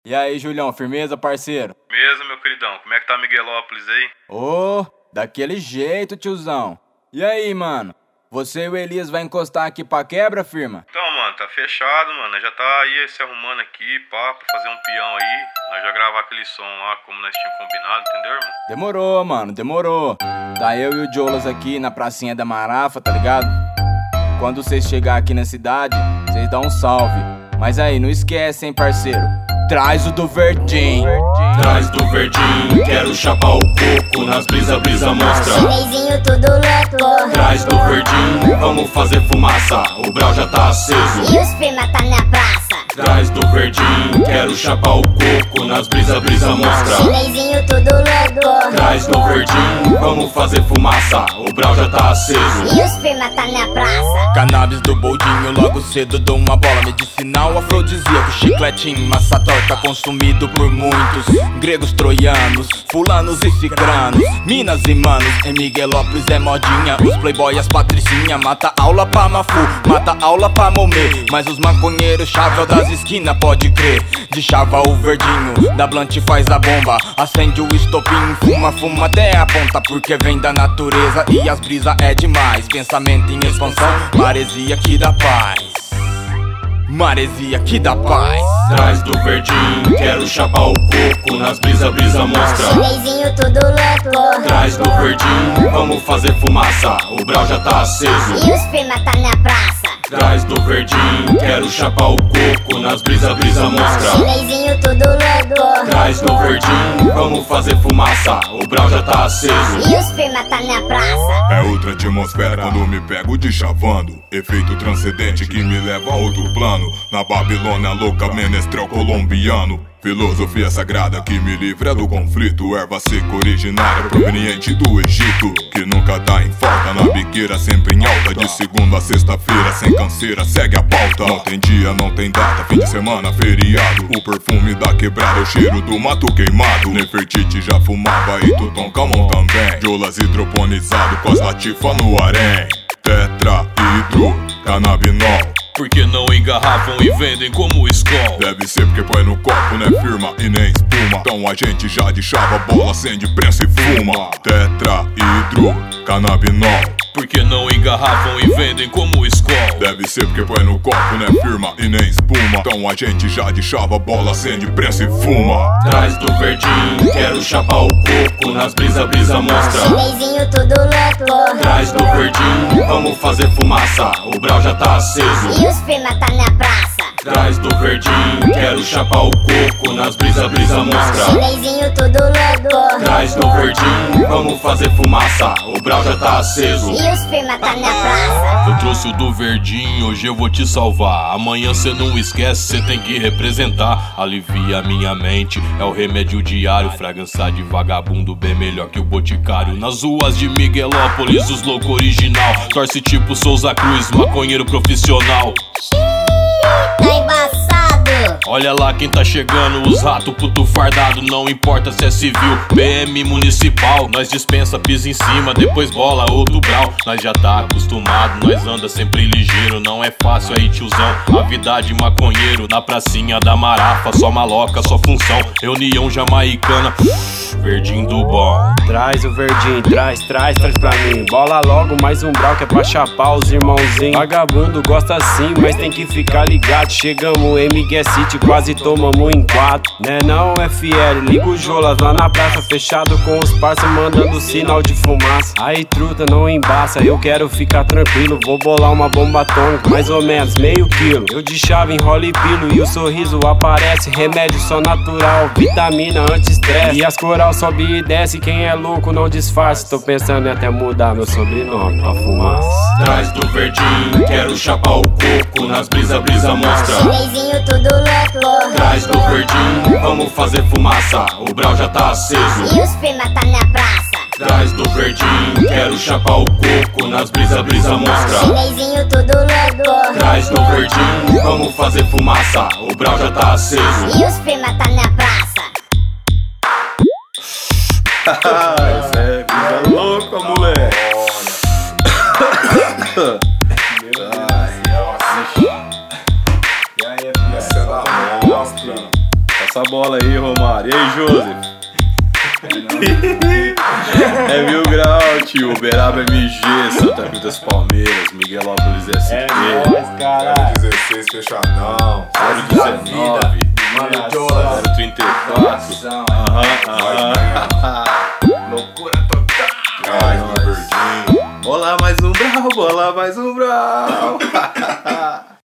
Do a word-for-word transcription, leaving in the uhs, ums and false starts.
E aí, Julião, firmeza, parceiro? Firmeza, meu queridão. Como é que tá Miguelópolis aí? Ô, oh, daquele jeito, tiozão. E aí, mano? Você e o Elias vai encostar aqui pra quebra, firma? Então, mano, tá fechado, mano. Nós já tá aí se arrumando aqui, pá, pra fazer um peão aí. Nós já gravar aquele som lá como nós tínhamos combinado, entendeu, irmão? Demorou, mano, demorou. Tá eu e o Jolas aqui na pracinha da Marafa, tá ligado? Quando vocês chegar aqui na cidade, vocês dão um salve. Mas aí, não esquece, hein, parceiro? Traz o do verdinho. Traz do verdinho, quero chapar o coco. Nas brisa, brisa mostra. Chinesinho tudo louco. Traz do verdinho, vamos fazer fumaça. O brau já tá aceso. E os firma tá na praça. Traz do verdinho, quero chapar o coco. Nas brisa, brisa mostra. Chinesinho tudo louco. Traz do verdinho, vamos fazer fumaça. O brau já tá aceso. E os firma tá na praça. Cannabis do boldinho, logo cedo dou uma bola medicinal, afrodisíaco, chicletinho, massa torta consumido por muitos gregos, troianos, fulanos e cicranos, minas e manos. Em Miguelópolis é modinha, os playboy, as patricinha, mata aula pra mafu, mata aula pra momê. Mas os maconheiros chavel das esquinas, pode crer. De chava o verdinho, da blunt faz a bomba, acende o estopim, fuma, fuma até a ponta, porque vem da natureza e as brisa é demais. Pensamento em expansão, maresia que dá paz. Maresia que dá paz. Traz do verdinho, quero chapar o coco. Nas brisa, brisa mostra. Chinesinho tudo louco. Traz do verdinho, vamos fazer fumaça. O brau já tá aceso. E os firma tá na praça. Traz do verdinho, quero chapar o coco. Nas brisa, brisa mostra. Chinesinho tudo louco. Traz do verdinho, vamos fazer fumaça. O brau já tá aceso. E os firma tá na praça. É outra atmosfera quando me pego de chavando. Efeito transcendente que me leva a outro plano. Na Babilônia louca, menestrel colombiano. Filosofia sagrada que me livra do conflito. Erva seca originária proveniente do Egito, que nunca tá em falta. Na biqueira sempre em alta. De segunda a sexta-feira sem canseira segue a pauta. Não tem dia, não tem data, fim de semana, feriado. O perfume da quebrada, o cheiro do mato queimado. Nefertiti já fumava e Tutankhamon também. Jolas hidroponizado com as latifas no harém. Tetra, hidro, canabinol. Por que não engarrafam e vendem como Skol? Deve ser porque põe no copo, né firma e nem espuma. Então a gente já de chava, bola, acende, prensa e fuma. Tetra, hidro, canabinol. Por que não engarrafam e vendem como Skol? Deve ser porque põe no copo, né firma e nem espuma. Então a gente já de chava, bola, acende, prensa e fuma. Traz do verdinho, quero chapar o coco. Nas brisa, brisa mostra. Chinesinho tudo louco. Traz do verdinho, vamos fazer fumaça. O brau já tá aceso. E os firma tá na praça. Traz do verdinho, quero chapar o coco. Nas brisa, brisa mostra. Chinesinho tudo louco. Traz do verdinho, vamos fazer fumaça. O brau já tá aceso. E os firma tá na praça. Eu trouxe o do verdinho, hoje eu vou te salvar. Amanhã cê não esquece, cê tem que representar. Alivia minha mente, é o remédio diário. Fragança de vagabundo bem melhor que o boticário. Nas ruas de Miguelópolis, os loucos original. Torce tipo Souza Cruz, maconheiro profissional. Tá embaçado. Olha lá quem tá chegando, os rato puto fardado. Não importa se é civil, P M municipal. Nós dispensa, pisa em cima, depois bola outro brau. Nós já tá acostumado, nós anda sempre ligeiro. Não é fácil aí tiozão, a vida de maconheiro. Na pracinha da Marafa, só maloca, só função. Reunião jamaicana, verdinho do bom. Traz o verdinho, traz, traz, traz pra mim. Bola logo mais um brau que é pra chapar os irmãozinhos. Vagabundo gosta sim, mas tem que ficar ligado. Chegamos em Miguel City, quase tomamos em quatro. Né não, F L, liga o Jolas lá na praça. Fechado com os parça, mandando sinal de fumaça. Aí truta, não embaça, eu quero ficar tranquilo. Vou bolar uma bomba atômica, mais ou menos meio quilo. Eu de chave enrolo e pilo e o sorriso aparece. Remédio só natural, vitamina anti-estresse. E as coral sobe e desce, quem é louco não disfarce. Tô pensando em até mudar meu sobrenome pra fumaça. Traz do verdinho, quero chapar o coco. Nas brisa, brisa mostra. Chinesinho tudo louco. Traz do verdinho, vamos fazer fumaça. O brau já tá aceso. E os firma tá na praça. Traz do verdinho, quero chapar o coco. Nas brisa, brisa mostra. Chinesinho tudo louco. Traz do verdinho, vamos fazer fumaça. O brau já tá aceso. E os firma tá na praça. Isso é coisa louca, moleque. Meu Deus. E aí, essa é da mostra. Tá Passa a bola aí, Romário. E aí, Joseph? É mil grau, tio. Uberaba M G, Santa Cruz das Palmeiras, Miguelópolis S P. É nóis, caralho. dezesseis fechadão. zero dezenove. zero trinta e quatro. Aham, aham. Loucura total. Ai, meu verdinho. Bola mais um brau, bola mais um brau.